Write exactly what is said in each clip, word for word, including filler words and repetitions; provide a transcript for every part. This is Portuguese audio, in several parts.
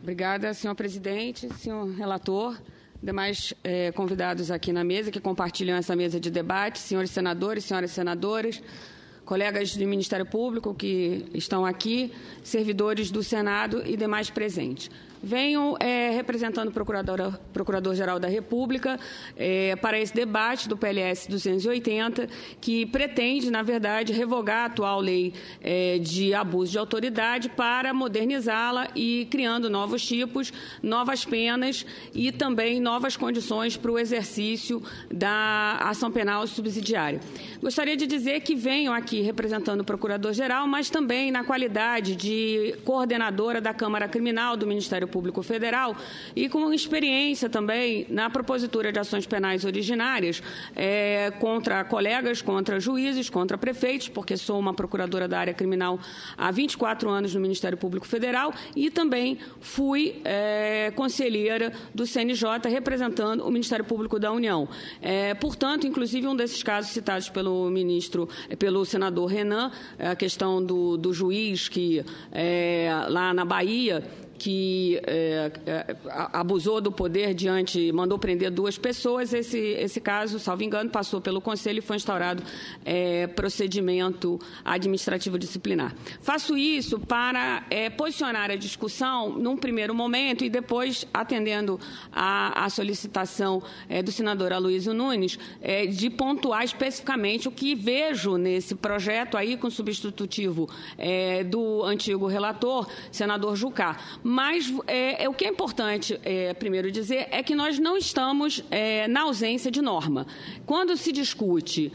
Obrigada, senhor presidente, senhor relator, demais eh, convidados aqui na mesa que compartilham essa mesa de debate, senhores senadores, senhoras senadoras, colegas do Ministério Público que estão aqui, servidores do Senado e demais presentes. Venho é, representando o Procurador, Procurador-Geral da República é, para esse debate do P L S duzentos e oitenta, que pretende, na verdade, revogar a atual lei é, de abuso de autoridade para modernizá-la e criando novos tipos, novas penas e também novas condições para o exercício da ação penal subsidiária. Gostaria de dizer que venho aqui representando o Procurador-Geral, mas também na qualidade de coordenadora da Câmara Criminal do Ministério Público Federal e com experiência também na propositura de ações penais originárias é, contra colegas, contra juízes, contra prefeitos, porque sou uma procuradora da área criminal há vinte e quatro anos no Ministério Público Federal e também fui é, conselheira do C N J representando o Ministério Público da União. É, portanto, inclusive um desses casos citados pelo ministro, pelo senador Renan, a questão do, do juiz que é, lá na Bahia que é, é, abusou do poder diante, mandou prender duas pessoas. Esse, esse caso, salvo engano, passou pelo Conselho e foi instaurado é, procedimento administrativo disciplinar. Faço isso para é, posicionar a discussão num primeiro momento e depois, atendendo à solicitação é, do senador Aloysio Nunes, é, de pontuar especificamente o que vejo nesse projeto aí com substitutivo é, do antigo relator, senador Jucá. Mas é, é, o que é importante, é, primeiro dizer, é que nós não estamos é, na ausência de norma. Quando se discute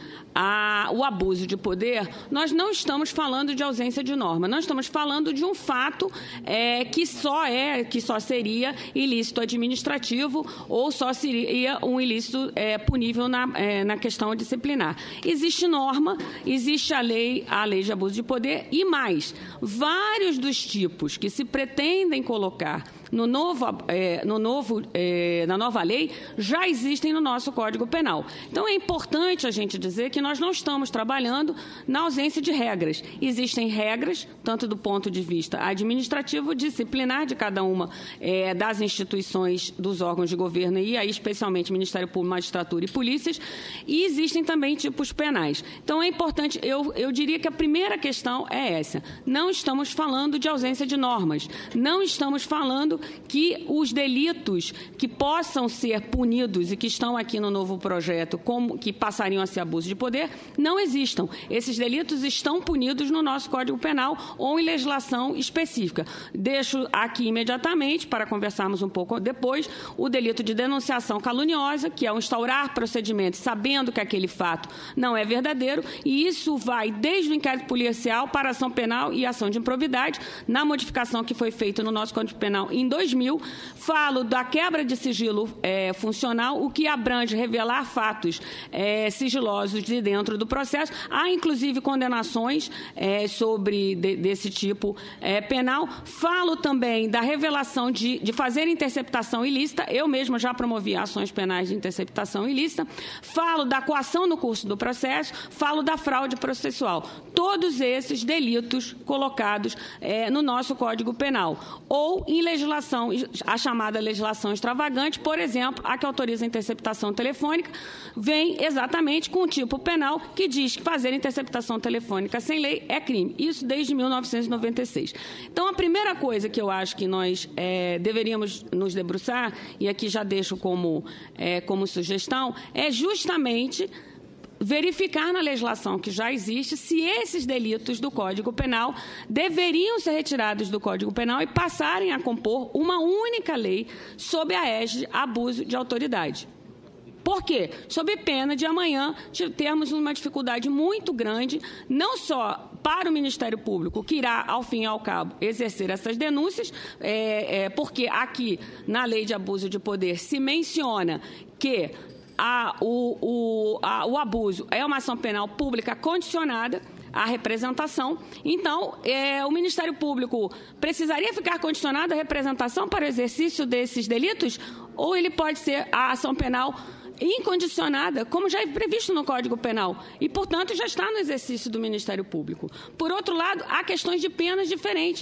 a, o abuso de poder, nós não estamos falando de ausência de norma, nós estamos falando de um fato é, que só é, que só seria ilícito administrativo ou só seria um ilícito é, punível na, é, na questão disciplinar. Existe norma, existe a lei, a lei de abuso de poder e mais, vários dos tipos que se pretendem colocar no novo, é, no novo, é, na nova lei já existem no nosso Código Penal. Então, é importante a gente dizer que nós não estamos trabalhando na ausência de regras. Existem regras, tanto do ponto de vista administrativo, disciplinar de cada uma é, das instituições dos órgãos de governo e aí especialmente Ministério Público, Magistratura e Polícias, e existem também tipos penais. Então, é importante, eu, eu diria que a primeira questão é essa. Não estamos falando de ausência de normas, não estamos falando que os delitos que possam ser punidos e que estão aqui no novo projeto, como que passariam a ser abuso de poder, não existam. Esses delitos estão punidos no nosso Código Penal ou em legislação específica. Deixo aqui imediatamente, para conversarmos um pouco depois, o delito de denunciação caluniosa, que é o instaurar procedimentos sabendo que aquele fato não é verdadeiro, e isso vai desde o inquérito policial para a ação penal e ação de improbidade, na modificação que foi feita no nosso Código Penal em dois mil, falo da quebra de sigilo é, funcional, o que abrange revelar fatos é, sigilosos de dentro do processo. Há, inclusive, condenações é, sobre de, desse tipo é, penal. Falo também da revelação de, de fazer interceptação ilícita. Eu mesma já promovi ações penais de interceptação ilícita. Falo da coação no curso do processo. Falo da fraude processual. Todos esses delitos colocados é, no nosso Código Penal. Ou em legislação, a chamada legislação extravagante, por exemplo, a que autoriza a interceptação telefônica, vem exatamente com o tipo penal que diz que fazer interceptação telefônica sem lei é crime. Isso desde mil novecentos e noventa e seis. Então, a primeira coisa que eu acho que nós é, deveríamos nos debruçar, e aqui já deixo como, é, como sugestão, é justamente verificar na legislação que já existe se esses delitos do Código Penal deveriam ser retirados do Código Penal e passarem a compor uma única lei sob a égide abuso de autoridade. Por quê? Sob pena de amanhã termos uma dificuldade muito grande, não só para o Ministério Público, que irá, ao fim e ao cabo, exercer essas denúncias, é, é, porque aqui, na lei de abuso de poder, se menciona que A, o, o, a, o abuso é uma ação penal pública condicionada à representação. Então, é, o Ministério Público precisaria ficar condicionado à representação para o exercício desses delitos? Ou ele pode ser a ação penal incondicionada, como já é previsto no Código Penal, e, portanto, já está no exercício do Ministério Público. Por outro lado, há questões de penas diferentes.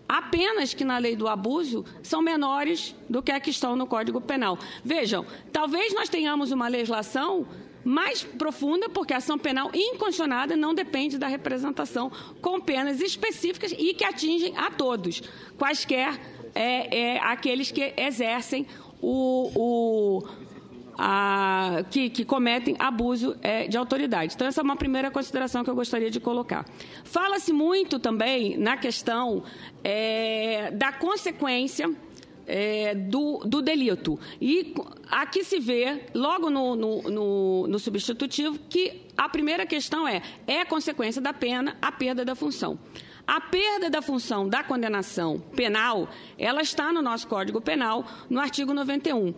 há penas que na lei do abuso são menores do que a que estão no Código Penal. Vejam, talvez nós tenhamos uma legislação mais profunda, porque a ação penal incondicionada não depende da representação, com penas específicas e que atingem a todos, quaisquer é, é, aqueles que exercem o... o A, que, que cometem abuso é, de autoridade. Então, essa é uma primeira consideração que eu gostaria de colocar. Fala-se muito também na questão é, da consequência é, do, do delito. E aqui se vê, logo no, no, no, no substitutivo, que a primeira questão é, é a consequência da pena a perda da função. A perda da função da condenação penal, ela está no nosso Código Penal, no artigo noventa e um.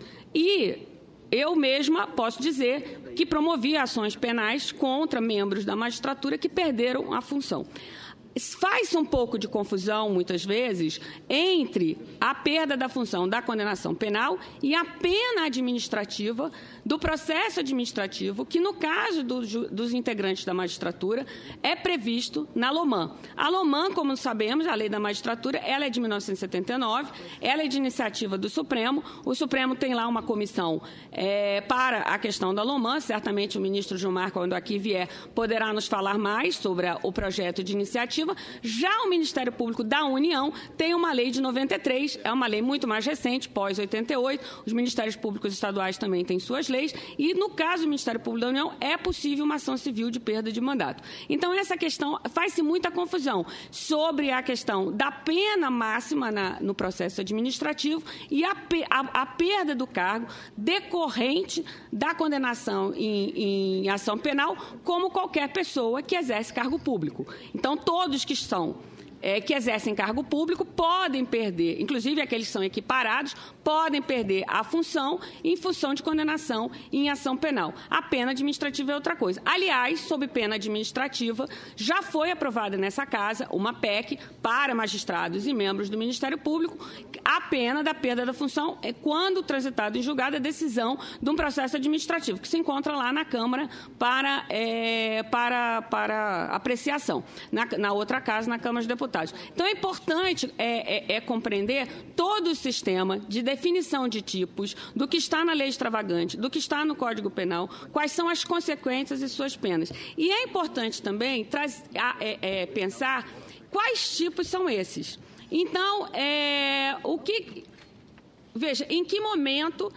E eu mesma posso dizer que promovi ações penais contra membros da magistratura que perderam a função. Faz-se um pouco de confusão, muitas vezes, entre a perda da função da condenação penal e a pena administrativa do processo administrativo, que, no caso do, dos integrantes da magistratura, é previsto na LOMAN. A LOMAN, como sabemos, a Lei da Magistratura, ela é de mil novecentos e setenta e nove, ela é de iniciativa do Supremo. O Supremo tem lá uma comissão é, para a questão da LOMAN. Certamente o ministro Gilmar, quando aqui vier, poderá nos falar mais sobre a, o projeto de iniciativa. Já o Ministério Público da União tem uma lei de noventa e três, é uma lei muito mais recente, pós oitenta e oito. Os Ministérios Públicos Estaduais também têm suas leis e, no caso do Ministério Público da União, é possível uma ação civil de perda de mandato. Então, essa questão faz-se muita confusão sobre a questão da pena máxima na, no processo administrativo e a, a, a perda do cargo decorrente da condenação em, em ação penal, como qualquer pessoa que exerce cargo público. Então, todos que são, é, que exercem cargo público podem perder, inclusive aqueles que são equiparados, podem perder a função em função de condenação em ação penal. A pena administrativa é outra coisa. Aliás, sob pena administrativa, já foi aprovada nessa casa uma P E C para magistrados e membros do Ministério Público. A pena da perda da função é quando transitado em julgado a decisão de um processo administrativo, que se encontra lá na Câmara para, é, para, para apreciação, na, na outra casa, na Câmara dos Deputados. Então, é importante é, é, é compreender todo o sistema de definição de tipos, do que está na lei extravagante, do que está no Código Penal, quais são as consequências e suas penas. E é importante também traz, é, é, pensar quais tipos são esses. Então, é, o que, veja, em que momento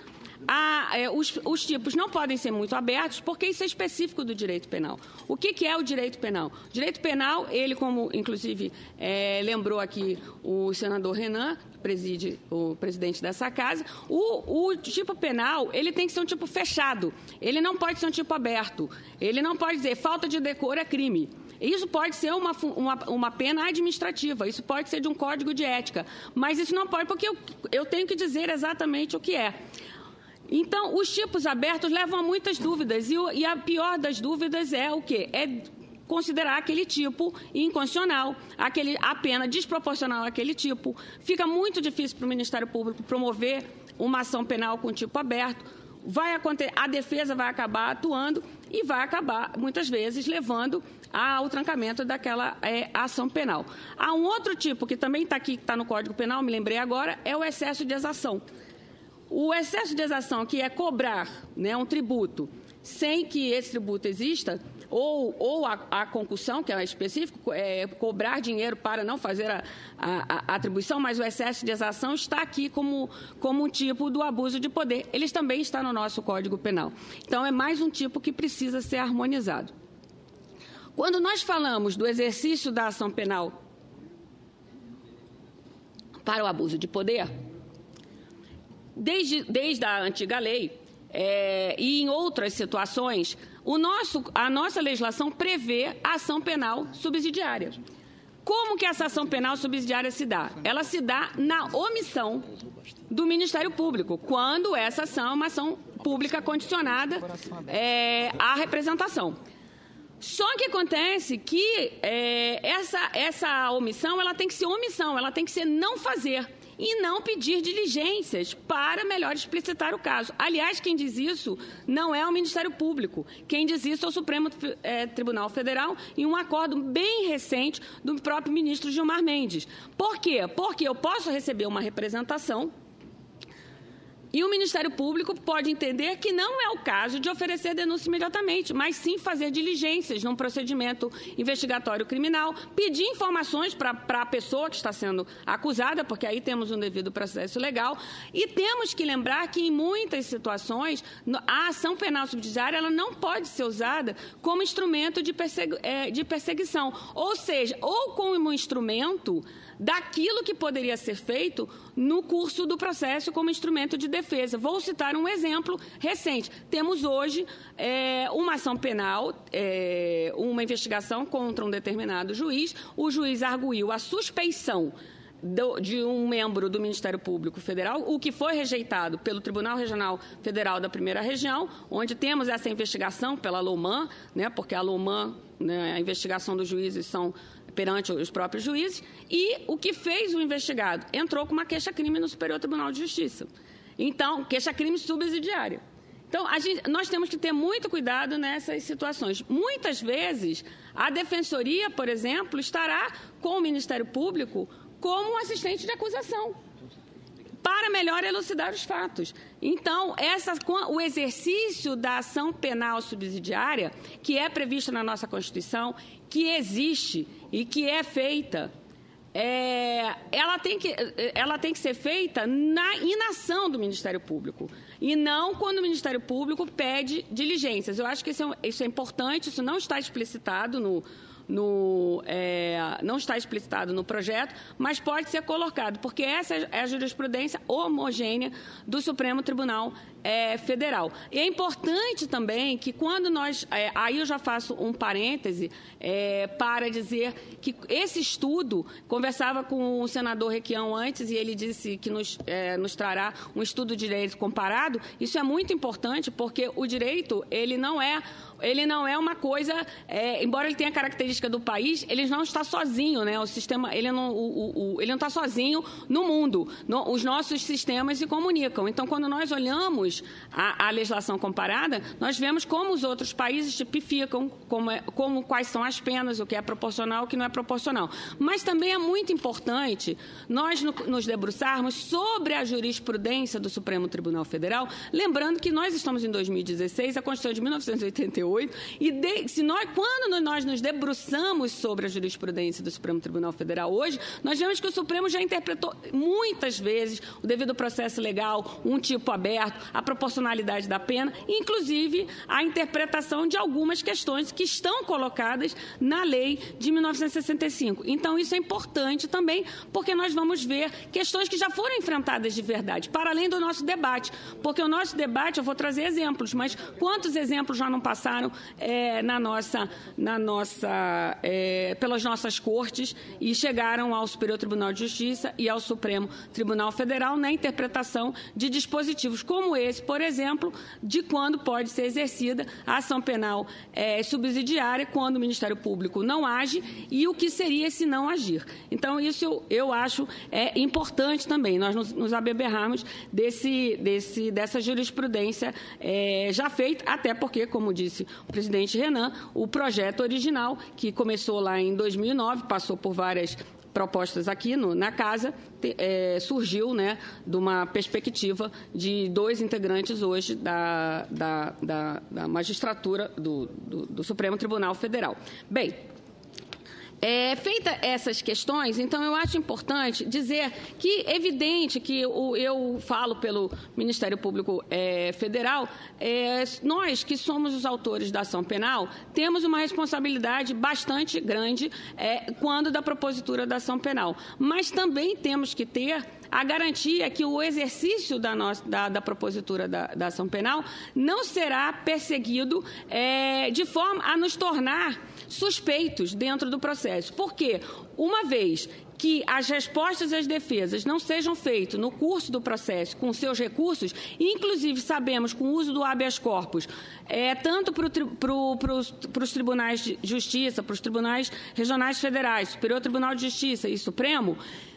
a, é, os, os tipos não podem ser muito abertos, porque isso é específico do direito penal. O que, que é o direito penal? O direito penal, ele, como inclusive é, lembrou aqui o senador Renan, que preside o presidente dessa casa, o, o tipo penal, ele tem que ser um tipo fechado, ele não pode ser um tipo aberto, ele não pode dizer falta de decoro é crime. Isso pode ser uma, uma, uma pena administrativa, isso pode ser de um código de ética, mas isso não pode, porque eu, eu tenho que dizer exatamente o que é. Então, os tipos abertos levam a muitas dúvidas, e, o, e a pior das dúvidas é o quê? É considerar aquele tipo inconstitucional, aquele, a pena desproporcional àquele tipo. Fica muito difícil para o Ministério Público promover uma ação penal com tipo aberto. Vai acontecer, a defesa vai acabar atuando e vai acabar, muitas vezes, levando ao trancamento daquela é, ação penal. Há um outro tipo que também está aqui, que está no Código Penal, me lembrei agora, é o excesso de exação. O excesso de exação, que é cobrar, né, um tributo sem que esse tributo exista, ou, ou a, a concussão, que é específico, é cobrar dinheiro para não fazer a, a, a atribuição, mas o excesso de exação está aqui como, como um tipo do abuso de poder. Eles também estão no nosso Código Penal. Então, é mais um tipo que precisa ser harmonizado. Quando nós falamos do exercício da ação penal para o abuso de poder, desde, desde a antiga lei é, e em outras situações, o nosso, a nossa legislação prevê a ação penal subsidiária. Como que essa ação penal subsidiária se dá? Ela se dá na omissão do Ministério Público, quando essa ação é uma ação pública condicionada é, à representação. Só que acontece que é, essa, essa omissão ela tem que ser omissão, ela tem que ser não fazer. e não pedir diligências para melhor explicitar o caso. Aliás, quem diz isso não é o Ministério Público. Quem diz isso é o Supremo é, Tribunal Federal, em um acordo bem recente do próprio ministro Gilmar Mendes. Por quê? Porque eu posso receber uma representação e o Ministério Público pode entender que não é o caso de oferecer denúncia imediatamente, mas sim fazer diligências num procedimento investigatório criminal, pedir informações para a pessoa que está sendo acusada, porque aí temos um devido processo legal. E temos que lembrar que, em muitas situações, a ação penal subsidiária ela não pode ser usada como instrumento de, persegui é, de perseguição, ou seja, ou como instrumento daquilo que poderia ser feito no curso do processo como instrumento de defesa. Vou citar um exemplo recente. Temos hoje é, uma ação penal, é, uma investigação contra um determinado juiz. O juiz arguiu a suspeição do, de um membro do Ministério Público Federal, o que foi rejeitado pelo Tribunal Regional Federal da Primeira Região, onde temos essa investigação pela LOMAN, né, porque a LOMAN, né, a investigação dos juízes são perante os próprios juízes, e o que fez o investigado? Entrou com uma queixa-crime no Superior Tribunal de Justiça. Então, queixa-crime subsidiária. Então, a gente, nós temos que ter muito cuidado nessas situações. Muitas vezes, a Defensoria, por exemplo, estará com o Ministério Público como um assistente de acusação, para melhor elucidar os fatos. Então, essa, o exercício da ação penal subsidiária, que é prevista na nossa Constituição, que existe e que é feita, é, ela, tem que, ela tem que ser feita na inação do Ministério Público, e não quando o Ministério Público pede diligências. Eu acho que isso é, isso é importante, isso não está explicitado no... No, é, não está explicitado no projeto, mas pode ser colocado, porque essa é a jurisprudência homogênea do Supremo Tribunal é, Federal. E é importante também que quando nós... É, aí eu já faço um parêntese é, para dizer que esse estudo, conversava com o senador Requião antes, e ele disse que nos, é, nos trará um estudo de direito comparado. Isso é muito importante, porque o direito, ele não é... Ele não é uma coisa, é, embora ele tenha a característica do país, ele não está sozinho, né? O sistema, ele não, o, o, o, ele não está sozinho no mundo. No, os nossos sistemas se comunicam. Então, quando nós olhamos a, a legislação comparada, nós vemos como os outros países tipificam, como, é, como quais são as penas, o que é proporcional, o que não é proporcional. Mas também é muito importante nós no, nos debruçarmos sobre a jurisprudência do Supremo Tribunal Federal, lembrando que nós estamos em dois mil e dezesseis, a Constituição de mil novecentos e oitenta e oito, e de, se nós, quando nós nos debruçamos sobre a jurisprudência do Supremo Tribunal Federal hoje, nós vemos que o Supremo já interpretou muitas vezes o devido processo legal, um tipo aberto, a proporcionalidade da pena, inclusive a interpretação de algumas questões que estão colocadas na lei de mil novecentos e sessenta e cinco. Então, isso é importante também, porque nós vamos ver questões que já foram enfrentadas de verdade, para além do nosso debate. Porque o nosso debate, eu vou trazer exemplos, mas quantos exemplos já não passaram É, na nossa, na nossa, é, pelas nossas cortes e chegaram ao Superior Tribunal de Justiça e ao Supremo Tribunal Federal na interpretação de dispositivos como esse, por exemplo, de quando pode ser exercida a ação penal é, subsidiária, quando o Ministério Público não age, e o que seria se não agir. Então, isso eu, eu acho é importante também, nós nos, nos abeberrarmos desse, desse, dessa jurisprudência é, já feita, até porque, como disse o presidente Renan, o projeto original, que começou lá em dois mil e nove, passou por várias propostas aqui no, na Casa, te, é, surgiu, né, de uma perspectiva de dois integrantes hoje da, da, da, da magistratura do, do, do Supremo Tribunal Federal. Bem, É, feita essas questões, então eu acho importante dizer que é evidente que o, eu falo pelo Ministério Público é, Federal, é, nós que somos os autores da ação penal, temos uma responsabilidade bastante grande é, quando da propositura da ação penal, mas também temos que ter a garantia que o exercício da, nossa, da, da propositura da, da ação penal não será perseguido é, de forma a nos tornar suspeitos dentro do processo. Por quê? Uma vez que as respostas às defesas não sejam feitas no curso do processo com seus recursos, inclusive sabemos com o uso do habeas corpus, é, tanto para pro, pro, os tribunais de justiça, para os tribunais regionais federais, Superior Tribunal de Justiça e Supremo,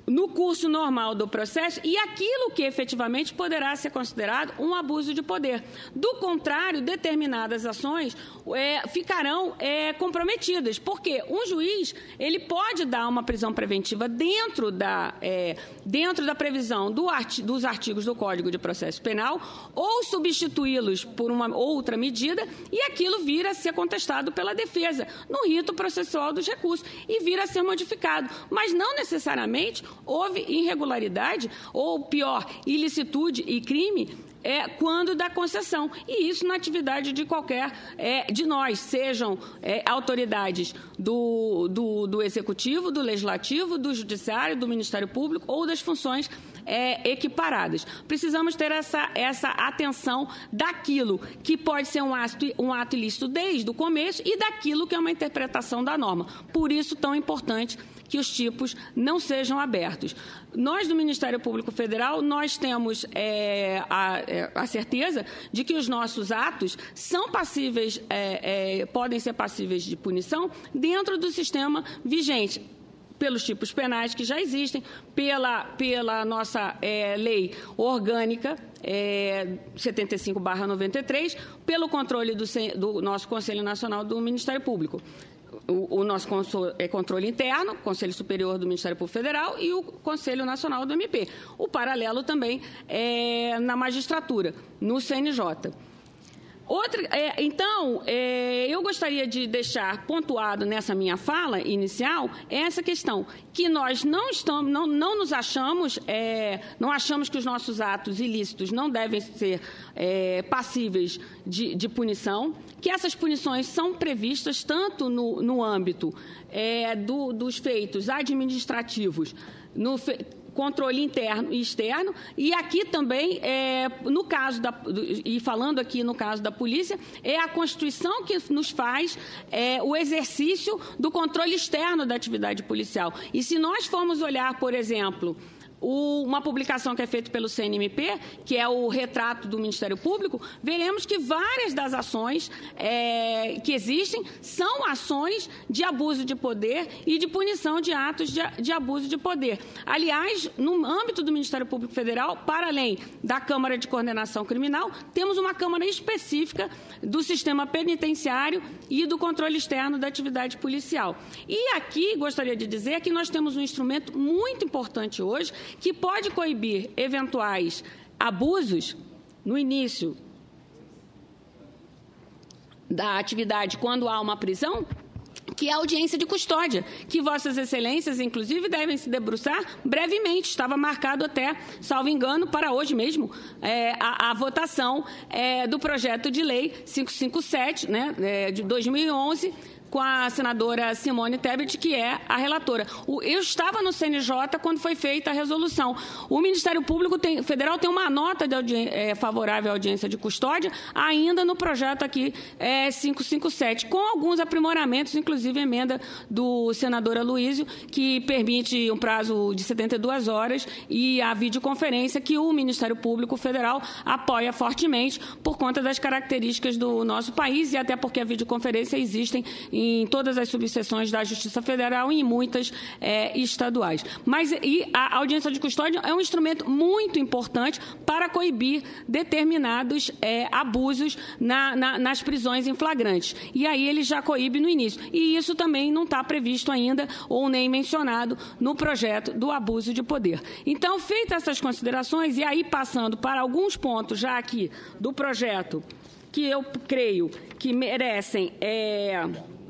no curso normal do processo e aquilo que efetivamente poderá ser considerado um abuso de poder. Do contrário, determinadas ações é, ficarão é, comprometidas, porque um juiz ele pode dar uma prisão preventiva dentro da, é, dentro da previsão do arti- dos artigos do Código de Processo Penal ou substituí-los por uma outra medida e aquilo vir a ser contestado pela defesa no rito processual dos recursos e vir a ser modificado, mas não necessariamente houve irregularidade ou, pior, ilicitude e crime é, quando da concessão. E isso na atividade de qualquer é, de nós, sejam é, autoridades do, do, do Executivo, do Legislativo, do Judiciário, do Ministério Público ou das funções é, equiparadas. Precisamos ter essa, essa atenção daquilo que pode ser um ato, um ato ilícito desde o começo e daquilo que é uma interpretação da norma. Por isso, tão importante que os tipos não sejam abertos. Nós, do Ministério Público Federal, nós temos é, a, a certeza de que os nossos atos são passíveis, é, é, podem ser passíveis de punição dentro do sistema vigente, pelos tipos penais que já existem, pela, pela nossa é, lei orgânica, é, setenta e cinco barra noventa e três, pelo controle do, do nosso Conselho Nacional do Ministério Público. O, o nosso é controle interno, Conselho Superior do Ministério Público Federal e o Conselho Nacional do M P. O paralelo também é na magistratura, no C N J. Outra, é, então, é, eu gostaria de deixar pontuado nessa minha fala inicial essa questão, que nós não, estamos, não, não nos achamos, é, não achamos que os nossos atos ilícitos não devem ser é, passíveis de, de punição, que essas punições são previstas tanto no, no âmbito é, do, dos feitos administrativos, no controle interno e externo, e aqui também, é, no caso da, e falando aqui no caso da polícia, é a Constituição que nos faz é, o exercício do controle externo da atividade policial. E se nós formos olhar, por exemplo, O, uma publicação que é feita pelo C N M P, que é o retrato do Ministério Público, veremos que várias das ações é, que existem são ações de abuso de poder e de punição de atos de, de abuso de poder. Aliás, no âmbito do Ministério Público Federal, para além da Câmara de Coordenação Criminal, temos uma Câmara específica do sistema penitenciário e do controle externo da atividade policial. E aqui, gostaria de dizer que nós temos um instrumento muito importante hoje, que pode coibir eventuais abusos no início da atividade quando há uma prisão, que é a audiência de custódia, que Vossas Excelências, inclusive, devem se debruçar brevemente. Estava marcado até, salvo engano, para hoje mesmo, é, a, a votação é, do projeto de lei quinhentos e cinquenta e sete, né, é, de dois mil e onze, com a senadora Simone Tebet, que é a relatora. O, eu estava no C N J quando foi feita a resolução. O Ministério Público tem, Federal tem uma nota de é, favorável à audiência de custódia, ainda no projeto aqui é, quinhentos e cinquenta e sete, com alguns aprimoramentos, inclusive emenda do senador Aloysio, que permite um prazo de setenta e duas horas e a videoconferência que o Ministério Público Federal apoia fortemente por conta das características do nosso país e até porque a videoconferência existem em todas as subseções da Justiça Federal e em muitas é, estaduais. Mas e a audiência de custódia é um instrumento muito importante para coibir determinados é, abusos na, na, nas prisões em flagrantes. E aí ele já coíbe no início. E isso também não está previsto ainda ou nem mencionado no projeto do abuso de poder. Então, feitas essas considerações, e aí passando para alguns pontos já aqui do projeto que eu creio que merecem... É,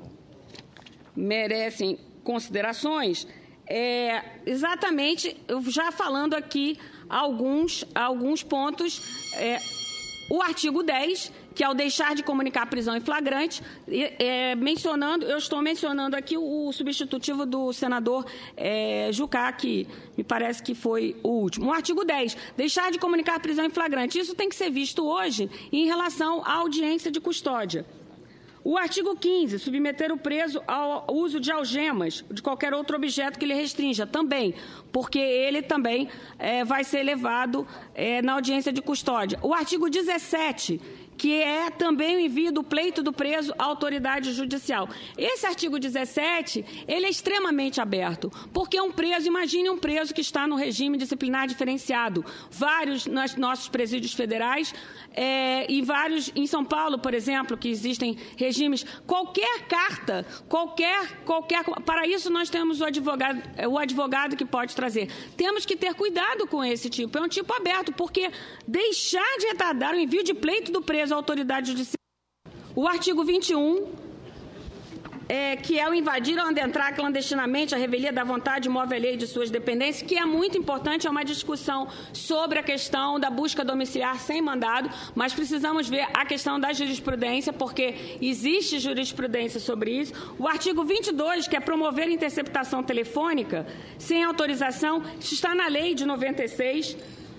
merecem considerações, é, exatamente, eu já falando aqui alguns, alguns pontos, é, o artigo dez, que ao deixar de comunicar a prisão em flagrante, é, mencionando, eu estou mencionando aqui o, o substitutivo do senador é, Jucá, que me parece que foi o último. O artigo dez, deixar de comunicar a prisão em flagrante, isso tem que ser visto hoje em relação à audiência de custódia. O artigo quinze, submeter o preso ao uso de algemas, de qualquer outro objeto que lhe restrinja, também, porque ele também é, vai ser levado é, na audiência de custódia. O artigo dezessete, que é também o envio do pleito do preso à autoridade judicial. Esse artigo dezessete, ele é extremamente aberto, porque um preso, imagine um preso que está no regime disciplinar diferenciado, vários nos nossos presídios federais, é, e vários em São Paulo, por exemplo, que existem regimes, qualquer carta, qualquer, qualquer, para isso nós temos o advogado, o advogado que pode trazer. Temos que ter cuidado com esse tipo, é um tipo aberto, porque deixar de retardar o envio de pleito do preso à autoridade judicial. O artigo vinte e um, é, que é o invadir ou adentrar clandestinamente a revelia da vontade móvel alheia de suas dependências, que é muito importante, é uma discussão sobre a questão da busca domiciliar sem mandado, mas precisamos ver a questão da jurisprudência, porque existe jurisprudência sobre isso. O artigo vinte e dois, que é promover interceptação telefônica sem autorização, isso está na lei de noventa e seis.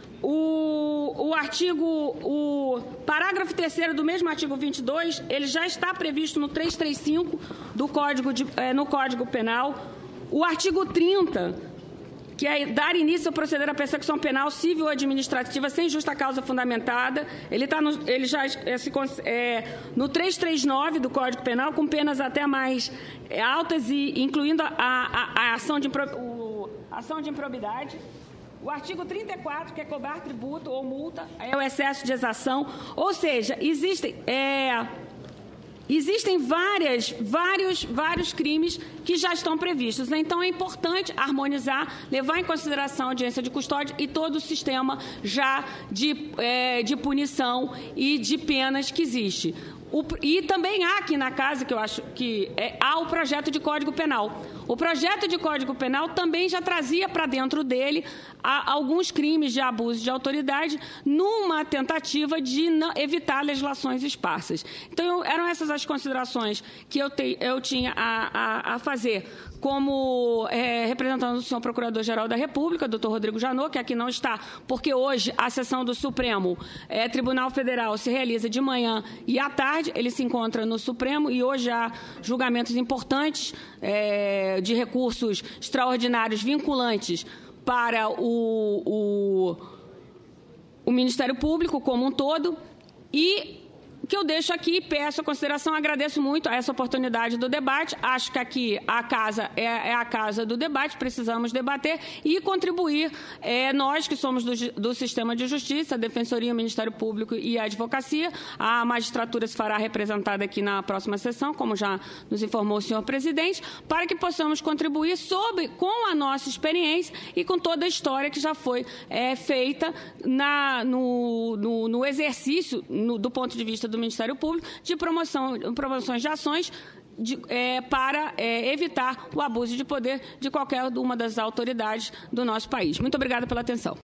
O, o artigo, o parágrafo terceiro do mesmo artigo vinte e dois, ele já está previsto no trezentos e trinta e cinco do Código de, é, no Código Penal. O artigo trinta, que é dar início a proceder à persecução penal civil ou administrativa sem justa causa fundamentada, ele, tá no, ele já é, se, é, no trezentos e trinta e nove do Código Penal, com penas até mais é, altas, e incluindo a, a, a, ação, de, o, ação de improbidade. O artigo trinta e quatro, que é cobrar tributo ou multa, é o excesso de exação. Ou seja, existem, é, existem várias, vários, vários crimes que já estão previstos, né? Então, é importante harmonizar, levar em consideração a audiência de custódia e todo o sistema já de, é, de punição e de penas que existe. O, e também há aqui na casa, que eu acho que é, há o projeto de Código Penal. O projeto de Código Penal também já trazia para dentro dele a, alguns crimes de abuso de autoridade numa tentativa de não, evitar legislações esparsas. Então, eu, eram essas as considerações que eu, te, eu tinha a, a, a fazer como é, representante do senhor Procurador-Geral da República, doutor Rodrigo Janot, que aqui não está, porque hoje a sessão do Supremo é, Tribunal Federal se realiza de manhã e à tarde, ele se encontra no Supremo e hoje há julgamentos importantes é, de recursos extraordinários vinculantes para o, o, o Ministério Público como um todo. E o que eu deixo aqui, peço a consideração, agradeço muito a essa oportunidade do debate. Acho que aqui a casa é, é a casa do debate, precisamos debater e contribuir. É, nós que somos do, do sistema de justiça, a Defensoria, o Ministério Público e a Advocacia, a magistratura se fará representada aqui na próxima sessão, como já nos informou o senhor presidente, para que possamos contribuir sobre, com a nossa experiência e com toda a história que já foi é, feita na, no, no, no exercício, no, do ponto de vista do Ministério Público, de promoção, promoções de ações de, é, para é, evitar o abuso de poder de qualquer uma das autoridades do nosso país. Muito obrigada pela atenção.